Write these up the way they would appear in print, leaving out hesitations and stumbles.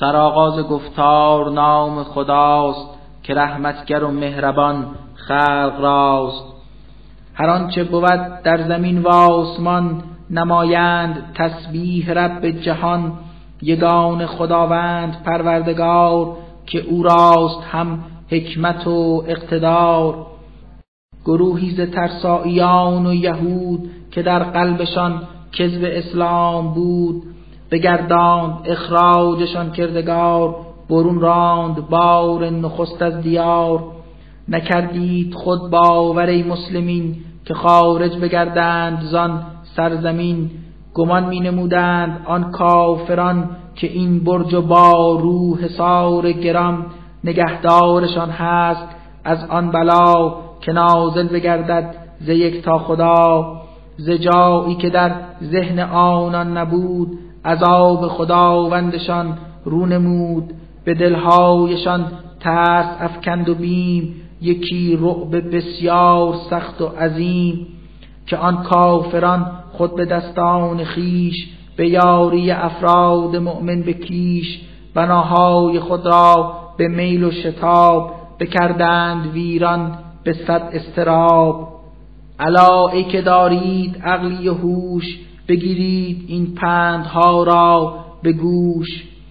سرآغاز گفتار نام خداست، که رحمتگر و مهربان خلق راست. هر آنچه بود در زمین و آسمان، نمایند تسبیح رب جهان. یگان خداوند پروردگار، که او راست هم حکمت و اقتدار. گروهی ز ترساییان و یهود، که در قلبشان کذب اسلام بود. بگرداند اخراجشان کردگار، برون راند بار نخست از دیار. نکردید خود باور ای مسلمین، که خارج بگردند زان سرزمین. گمان می نمودند آن کافران، که این برج و بارو حصار گران. نگهدارشان هست از آن بلا، که نازل بگردد ز یکتا خدا. ز جایی که در ذهن آنان نبود، عذاب خداوندشان رو نمود. به دلهایشان ترس افکند و بیم، یکی رعب بسیار سخت و عظیم. که آن کافران خود به دستان خیش، به یاری افراد مؤمن بکیش. بناهای خود را به میل و شتاب، بکردند ویران به صد اضطراب. الا ای که دارید عقلی و هوش، بگیرید این پندها را به گوش.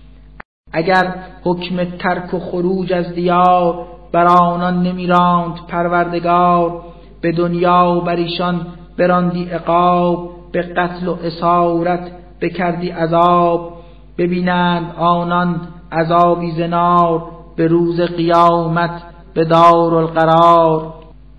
اگر حکم ترک و خروج از دیار، بر آنان نمی راند پروردگار. به دنیا بر ایشان براندی عقاب، به قتل و اسارت بکردی عذاب. ببینند آنان عذابی ز نار، به روز قیامت به دارالقرار.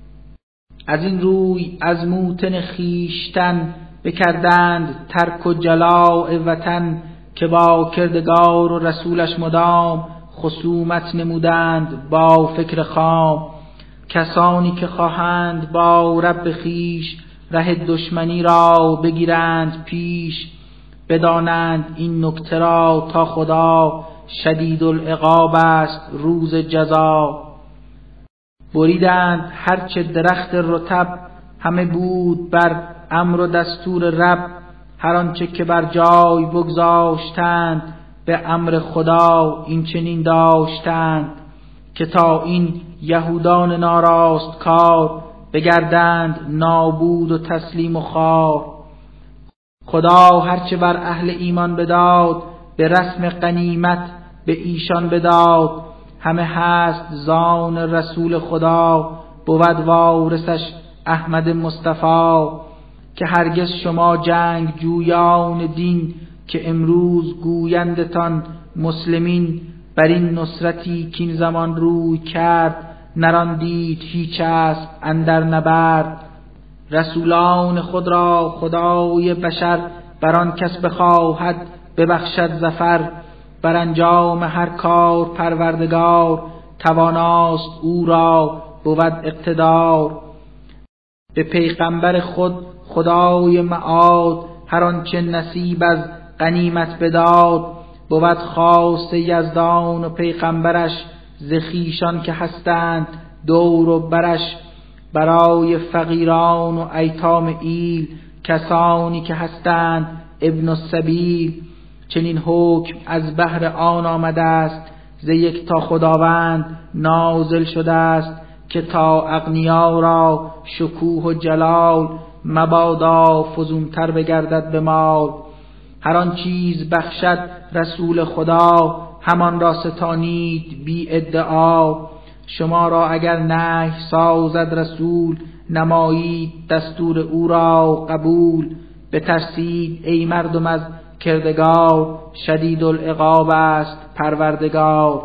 از این روی از موطن خویشتن، بکردند ترک و جلاء وطن. که با کردگار و رسولش مدام، خصومت نمودند با فکر خام. کسانی که خواهند با رب خویش، ره دشمنی را بگیرند پیش. بدانند این نکته را تا خدا، شدید العقاب است روز جزا. بریدند هرچه درخت رطب، همه بود بر امر و دستور رب. هر آنچه که بر جای بگذاشتند، به امر خدا این چنین داشتند. که تا این یهودان ناراست کار، بگردند نابود و تسلیم و خوار. خدا هرچه بر اهل ایمان بداد، به رسم غنیمت به ایشان بداد. همه هست زان رسول خدا، بود وارثش احمد مصطفی. که هرگز شما جنگ جویان دین، که امروز گویندتان مسلمین. بر این نصرتی که این زمان روی کرد، نراندید هیچ است اندر نبرد. رسولان خود را خدای بشر، بر آن کس بخواهد ببخشد ظفر. بر انجام هر کار پروردگار، تواناست او را بود اقتدار. به پیغمبر خود خدای معاد، هر آنچه نصیب از غنیمت بداد. بود خاص یزدان و پیغمبرش، ز خویشان که هستند دور و برش. برای فقیران و ایتام ایل، کسانی که هستند ابن السبیل. چنین حکم از بهر آن آمده است، ز یکتا خداوند نازل شده است. که تا اغنیا را شکوه و جلال، مبادا فزونتر بگردد به مال. هر آن چیز بخشد رسول خدا، همان را ستانید بی ادعا. شما را اگر نهی سازد رسول، نمایید دستور او را قبول. بترسید ای مردم از کردگار، شدید العقاب است پروردگار.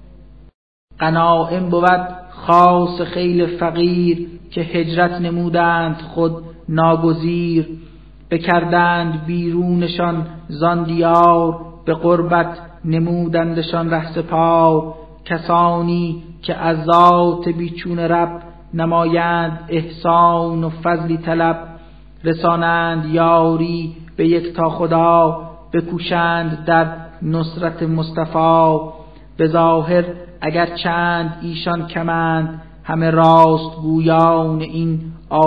غنایم بود خاص خیل فقیر، که هجرت نمودند خود ناگزیر. بکردند بیرونشان زان دیار، به غربت نمودندشان رهسپار. کسانی که از ذات بیچون رب، نمایند احسان و فضلی طلب. رسانند یاری به یکتا خدا، بکوشند در نصرت مصطفی. به ظاهر اگر چند ایشان کمند، همه راست گویان این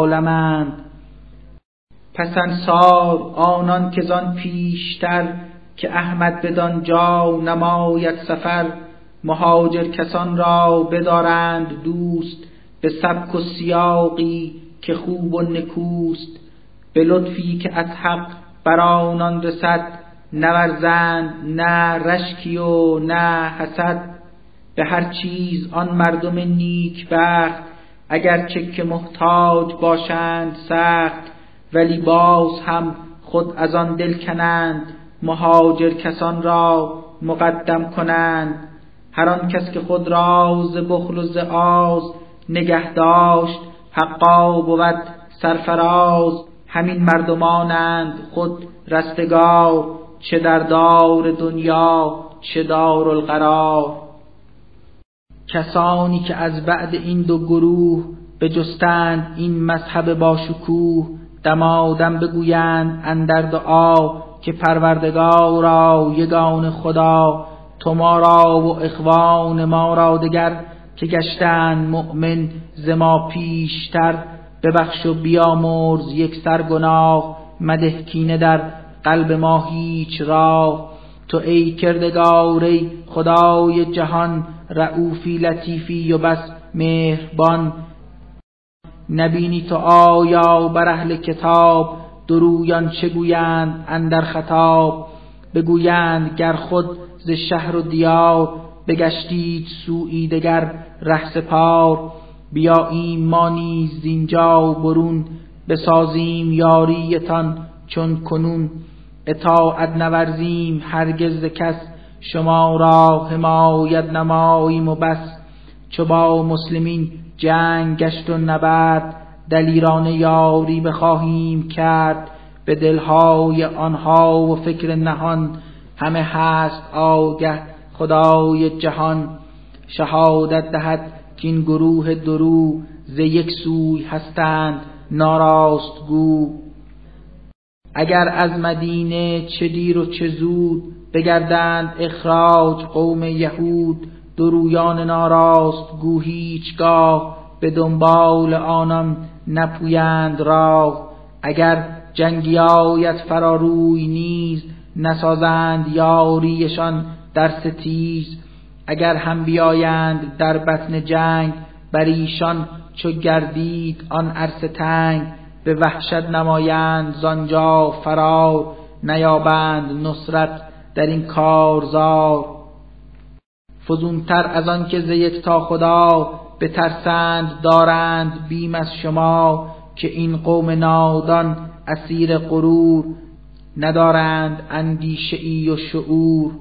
عالمند. پس انصار آنان که زان پیشتر، که احمد بدان جا نماید سفر. مهاجر کسان را بدارند دوست، به سبک و سیاقی که خوب و نکوست. به لطفی که از حق بر آنان رسد، نورزند نه رشکی و نه حسد. به هر چیز آن مردم نیک بخت، اگرچه که محتاج باشند سخت. ولی باز هم خود از آن دل کنند، مهاجر کسان را مقدم کنند. هر آن کس که خود را ز بخل و ز آز، نگه داشت حقا بود سرفراز. همین مردمانند خود رستگار، چه در دار دنیا چه دارالقرار. کسانی که از بعد این دو گروه، بجستند این مذهب باشکوه. دمادم بگویند اندر دعا، که پروردگارا یگان خدا. تو ما را و اخوان ما را دگر، که گشتند مؤمن ز ما پیشتر. ببخش و بیامرز یک سر گناه، مده کینه در قلب ما هیچ راه. تو ای کردگار ای خدای جهان، رؤوفی لطیفی و بس مهربان. نبینی تو آیا بر اهل کتاب، درویان چه گویند اندر خطاب. بگویند گر خود ز شهر و دیار، بگشتید سویی دگر ره سپار. بیاییم ما نیز زینجا برون، بسازیم یاریتان چون کنون. اطاعت نورزیم هرگز ز کس، شما را حمایت نماییم و بس. چو با مسلمین جنگ گشت و نبرد، دلیرانه یاری بخواهیم کرد. به دلهای آنها و فکر نهان، همه هست آگه خدای جهان. شهادت دهد که این گروه درو، ز یک سوی هستند ناراست گو. اگر از مدینه چه دیر و چه زود، بگردند اخراج قوم یهود. درویان ناراست گو هیچگاه، به دنبال آنان نپویند راه. اگر جنگی آید فراروی نیز، نسازند یاریشان در ستیز. اگر هم بیایند در بطن جنگ، بر ایشان چو گردید آن عرصه تنگ. به وحشت نمایند زانجا فرار، نیابند نصرت در این کارزار. فزونتر از آن که ز یکتا خدا، بترسند دارند بیم از شما. که این قوم نادان اسیر غرور، ندارند اندیشه ای و شعور.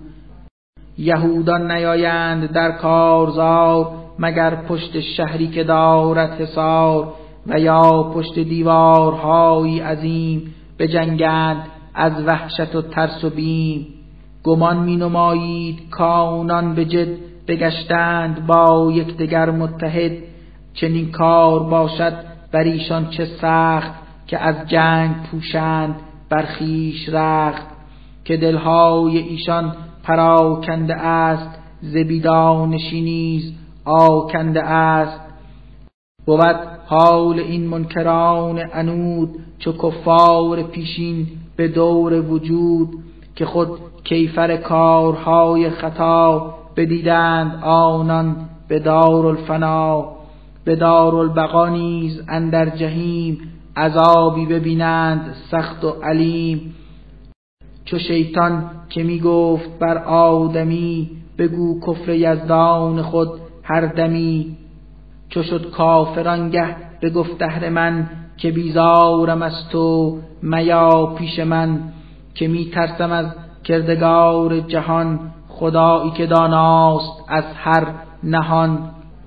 یهودان نیایند در کارزار، مگر پشت شهری که دارد حصار. و یا پشت دیوارهای عظیم، بجنگند از وحشت و ترس و بیم. گمان می نمایید کانان به جد، بگشتند با یکدیگر متحد. چنین کار باشد بر ایشان چه سخت، که از جنگ پوشند بر خویش رخت. که دلهای ایشان پراکنده است، ز بیدانشی نیز آکنده است. بود حال این منکران عنود، چو کفار پیشین به دور وجود. که خود کیفر کارهای خطا، بدیدند آنان به دارالفنا. به دارالبقا نیز اندر جحیم، عذابی ببینند سخت و علیم. چو شیطان که می گفت بر آدمی، بگو کفر یزدان خود هر دمی. چو شد کافران گه بگفت اهرمن، که بیزارم از تو میا پیش من. که می ترسم از کردگار جهان، خدایی که داناست از هر نهان.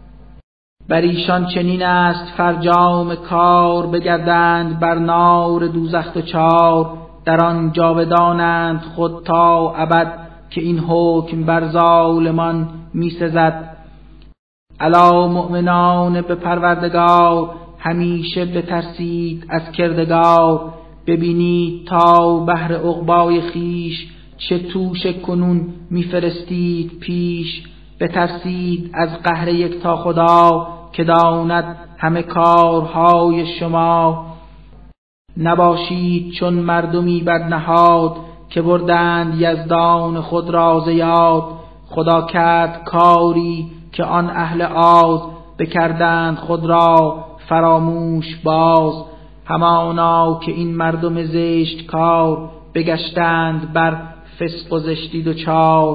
بر ایشان چنین است فرجام کار، بگردند بر نار دوزخ دچار. در آن جاودانند خود تا ابد، که این حکم بر ظالمان می سزد. الا مؤمنان به پروردگار، همیشه بترسید از کردگار. ببینید تا بهر عقبای خیش، چه توش کنون میفرستید پیش. بترسید از قهر یکتا خدا، که داند همه کارهای شما. نباشید چون مردمی بدنهاد، که بردند یزدان خود را ز یاد. خدا کرد کاری که آن اهل آز، بکردند خود را فراموش باز. همانا که این مردم زشت کار، بگشتند بر فسق و زشتی دچار.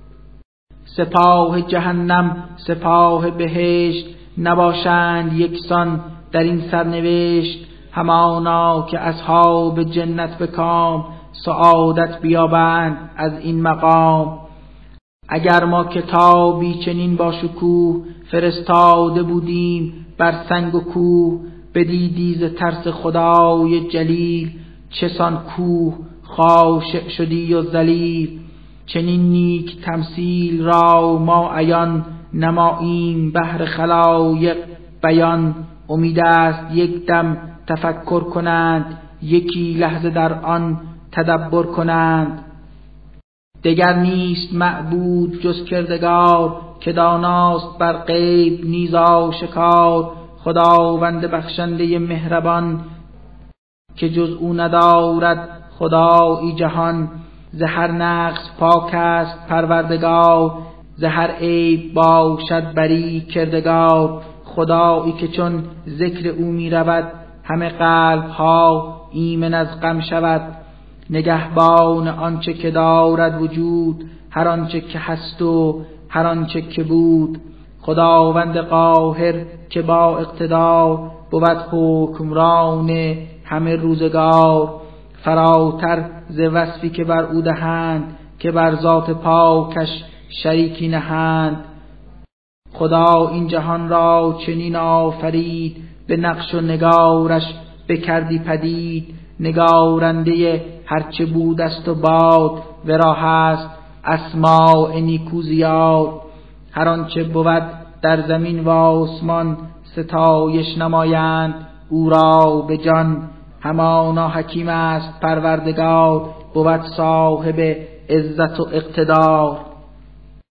سپاه جهنم سپاه بهشت، نباشند یکسان در این سرنوشت. همانا که اصحاب جنت به کام، سعادت بیابند از این مقام. اگر ما کتابی چنین با شکوه، فرستاده بودیم بر سنگ و کوه. بدیدی ز ترس خدای جلیل، چسان کوه خاشع شدی و ذلیل. چنین نیک تمثیل را ما عیان، نماییم بهر خلایق بیان. امید است یک دم تفکر کنند، یکی لحظه در آن تدبر کنند. دگر نیست معبود جز کردگار، که داناست بر غیب نیز آشکار. خداوند بخشنده مهربان، که جز او ندارد خدایی جهان. ز هر نقص پاک است پروردگار، ز هر عیب باشد بری کردگار. خدایی که چون ذکر او می رود، همه قلب ها ایمن از غم شود. نگهبان آنچه که دارد وجود، هر آنچه که هست و هر آنچه که بود. خداوند قاهر که با اقتدار، بود حکمران همه روزگار. فراتر ز وصفی که بر او دهند، که بر ذات پاکش شریکی نهند. خدا این جهان را چنین آفرید، به نقش و نگارش بکردی پدید. نگارنده هرچه بود است و باد، ورا هست اسماء نیکو زیاد. هر آنچه بود در زمین و آسمان، ستایش نمایند او را به جان. همانا حکیم است پروردگار، بود صاحب عزت و اقتدار.